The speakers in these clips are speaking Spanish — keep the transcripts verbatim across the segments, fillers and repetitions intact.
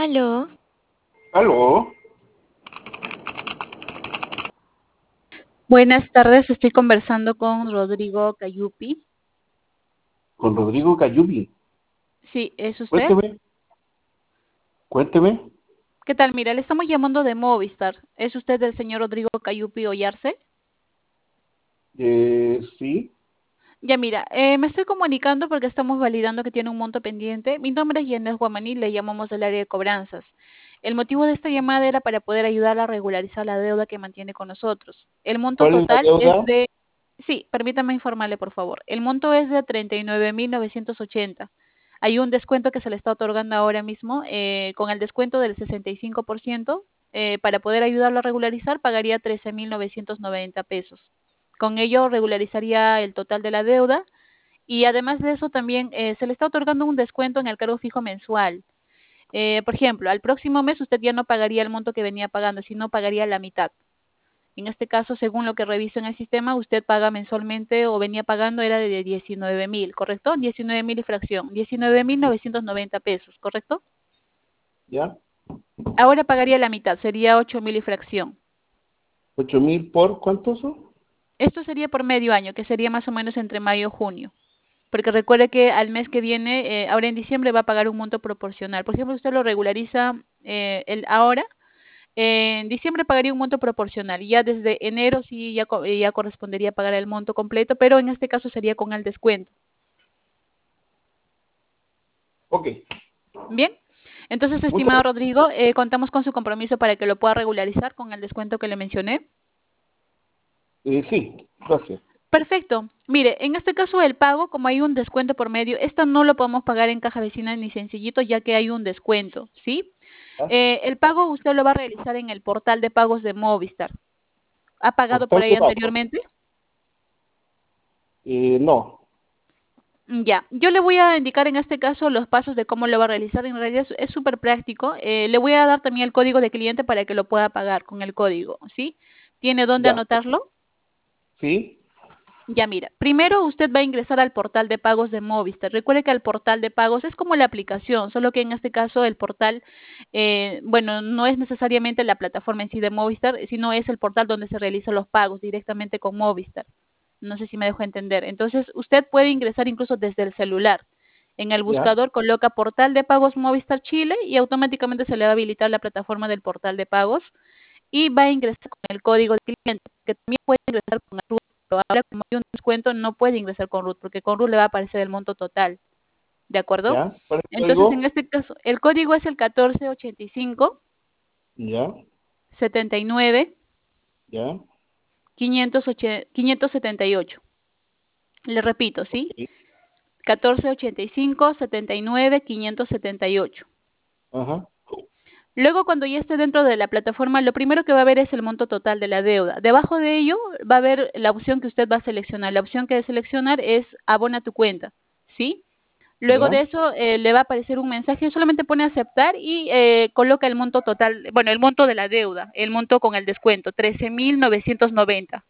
Aló, Aló, Buenas tardes, estoy conversando con Rodrigo Cayupi. con Rodrigo Cayubi. Sí, ¿es usted? Cuénteme, cuénteme. ¿Qué tal? Mira, le estamos llamando de Movistar. ¿Es usted el señor Rodrigo Cayupi Ollarse? Eh, sí, Ya mira, eh, me estoy comunicando porque estamos validando que tiene un monto pendiente. Mi nombre es Yenes Guamaní, le llamamos del área de cobranzas. El motivo de esta llamada era para poder ayudarla a regularizar la deuda que mantiene con nosotros. El monto ¿cuál es la total es deuda? de... Sí, permítame informarle, por favor. El monto es de treinta y nueve mil novecientos ochenta. Hay un descuento que se le está otorgando ahora mismo, eh, con el descuento del sesenta y cinco por ciento. Eh, para poder ayudarlo a regularizar, pagaría trece mil novecientos noventa pesos. Con ello regularizaría el total de la deuda y además de eso también eh, se le está otorgando un descuento en el cargo fijo mensual. Eh, por ejemplo, al próximo mes usted ya no pagaría el monto que venía pagando, sino pagaría la mitad. En este caso, según lo que reviso en el sistema, usted paga mensualmente o venía pagando era de diecinueve mil, ¿correcto? diecinueve mil y fracción, diecinueve mil novecientos noventa pesos, ¿correcto? ¿Ya? Ahora pagaría la mitad, sería ocho mil y fracción. ¿Ocho mil por cuánto son? Esto sería por medio año, que sería más o menos entre mayo y junio. Porque recuerde que al mes que viene, eh, ahora en diciembre va a pagar un monto proporcional. Por ejemplo, usted lo regulariza eh, el ahora, eh, en diciembre pagaría un monto proporcional. Y ya desde enero sí ya, co- eh, ya correspondería pagar el monto completo, pero en este caso sería con el descuento. Ok, Bien, entonces, muchas estimado gracias. Rodrigo, eh, contamos con su compromiso para que lo pueda regularizar con el descuento que le mencioné. Eh, sí, gracias. Perfecto. Mire, en este caso el pago, como hay un descuento por medio, esto no lo podemos pagar en caja vecina ni sencillito, ya que hay un descuento, ¿sí? ¿Ya? Eh, el pago usted lo va a realizar en el portal de pagos de Movistar. ¿Ha pagado por Portal ahí de pago. anteriormente? Eh, no, Mm, Ya, yo le voy a indicar en este caso los pasos de cómo lo va a realizar. En realidad es es súper práctico. Eh, le voy a dar también el código de cliente para que lo pueda pagar con el código, ¿sí? ¿Tiene dónde ya. anotarlo? ¿Sí? Ya mira, primero usted va a ingresar al portal de pagos de Movistar. Recuerde que el portal de pagos es como la aplicación, solo que en este caso el portal, eh, bueno, no es necesariamente la plataforma en sí de Movistar, sino es el portal donde se realizan los pagos directamente con Movistar. No sé si me dejo entender. Entonces, usted puede ingresar incluso desde el celular. En el ¿Ya? buscador coloca portal de pagos Movistar Chile y automáticamente se le va a habilitar la plataforma del portal de pagos y va a ingresar con el código de cliente, que también puede ingresar con el RUT, pero ahora como hay un descuento no puede ingresar con RUT, porque con RUT le va a aparecer el monto total, ¿de acuerdo? ¿Ya? ¿Cuál es el Entonces, en código? este caso, el código es el catorce ochenta y cinco, ¿Ya? setenta y nueve, ¿Ya? quinientos setenta y ocho. Le repito, Ok. ¿sí? catorce ochenta y cinco, setenta y nueve, quinientos setenta y ocho. Ajá. Luego, cuando ya esté dentro de la plataforma, lo primero que va a ver es el monto total de la deuda. Debajo de ello va a ver la opción que usted va a seleccionar. La opción que debe seleccionar es abona tu cuenta, ¿sí? Luego de ¿Ya? eso eh, le va a aparecer un mensaje, solamente pone aceptar y eh, coloca el monto total, bueno, el monto de la deuda, el monto con el descuento, trece mil novecientos noventa,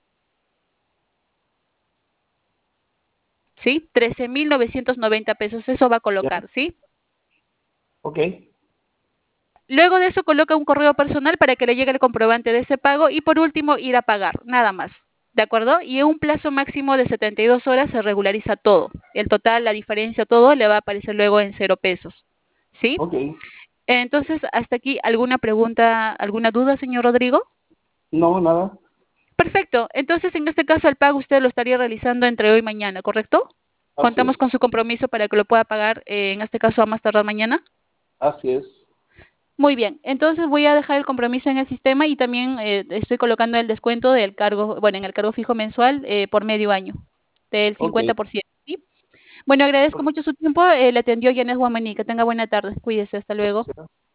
¿sí? trece mil novecientos noventa pesos, eso va a ¿Ya? colocar, ¿sí? Ok. Luego de eso coloca un correo personal para que le llegue el comprobante de ese pago y por último ir a pagar, nada más. ¿De acuerdo? Y en un plazo máximo de setenta y dos horas se regulariza todo. El total, la diferencia, todo le va a aparecer luego en cero pesos. ¿Sí? Ok. Entonces, hasta aquí, ¿alguna pregunta, alguna duda, señor Rodrigo? No, nada. Perfecto. Entonces, en este caso, el pago usted lo estaría realizando entre hoy y mañana, ¿correcto? Así Contamos es. con su compromiso para que lo pueda pagar, eh, en este caso, a más tardar mañana. Así es. Muy bien, entonces voy a dejar el compromiso en el sistema y también eh, estoy colocando el descuento del cargo, bueno, en el cargo fijo mensual eh, por medio año, del Ok. cincuenta por ciento, ¿sí? Bueno, agradezco mucho su tiempo, eh, le atendió Yanes Guamaní, que tenga buena tarde, cuídese, hasta luego. Gracias.